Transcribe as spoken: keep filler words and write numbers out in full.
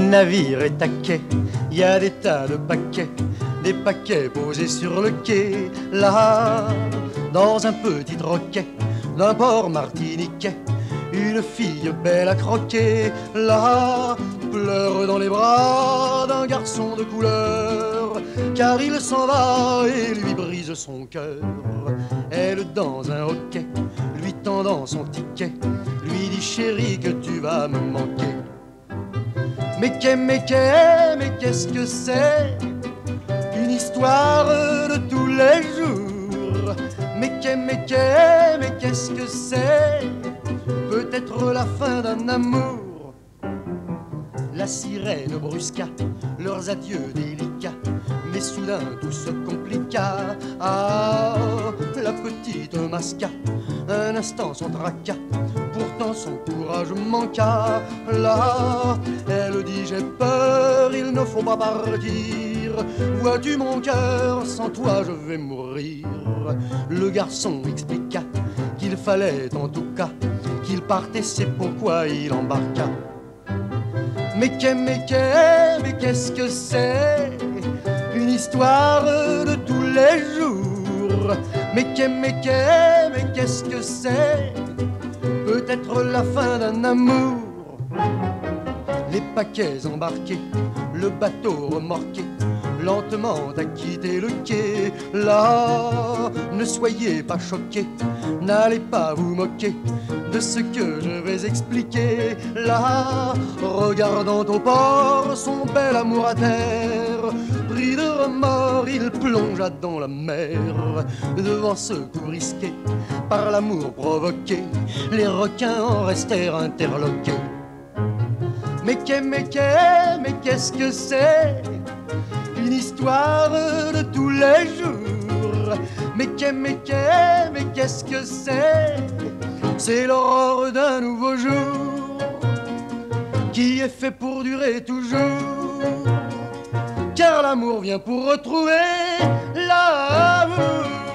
navire est à quai, y a des tas de paquets, des paquets posés sur le quai. Là, dans un petit troquet d'un port martiniquais, une fille belle à croquer. Là, pleure dans les bras d'un garçon de couleur, car il s'en va et lui brise son cœur. Elle dans un hoquet, lui tendant son ticket, lui dit chérie que tu vas me manquer. Mais qu'est, mais qu'est, mais qu'est-ce que c'est? Une histoire de tous les jours. Mais qu'est, mais qu'est, mais qu'est-ce que c'est? Peut-être la fin d'un amour. La sirène brusqua leurs adieux délicats, mais soudain tout se compliqua. Ah, la petite masqua un instant son tracas, pourtant son courage manqua. Là, elle dit j'ai peur, il ne faut pas partir. Vois-tu mon cœur, sans toi je vais mourir. Le garçon expliqua qu'il fallait en tout cas qu'il partait, c'est pourquoi il embarqua. Mais qu'est, mais qu'est, mais qu'est-ce que c'est? Une histoire de tous les jours. Mais qu'est, mais qu'est, mais qu'est-ce que c'est? Peut-être la fin d'un amour. Les paquets embarqués, le bateau remorqué, lentement à quitter le quai. Là, ne soyez pas choqués, n'allez pas vous moquer de ce que je vais expliquer. Là, regardant au port son bel amour à terre, pris de remords, il plongea dans la mer. Devant ce coup risqué, par l'amour provoqué, les requins en restèrent interloqués. Mais qu'est, mais qu'est, mais qu'est-ce que c'est? Une histoire de tous les jours. Mais qu'est, mais qu'est, mais qu'est-ce que c'est? C'est l'aurore d'un nouveau jour qui est fait pour durer toujours, car l'amour vient pour retrouver l'amour.